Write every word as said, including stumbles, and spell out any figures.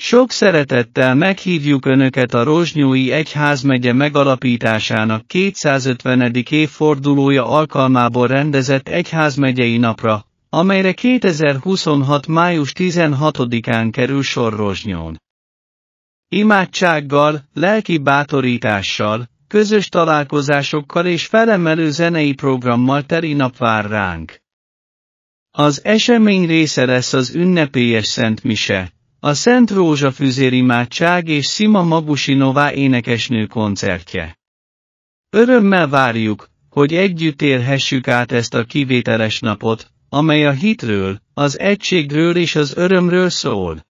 Sok szeretettel meghívjuk Önöket a Rozsnyói Egyházmegye megalapításának kétszázötvenedik évfordulója alkalmából rendezett egyházmegyei napra, amelyre kétezer-huszonhat május tizenhatodikán kerül sor Rozsnyón. Imádsággal, lelki bátorítással, közös találkozásokkal és felemelő zenei programmal teli nap vár ránk. Az esemény része lesz az ünnepélyes Szent Mise, a Szent Rózsa füzérimádság és Szima Mabusinová énekesnő koncertje. Örömmel várjuk, hogy együtt élhessük át ezt a kivételes napot, amely a hitről, az egységről és az örömről szól.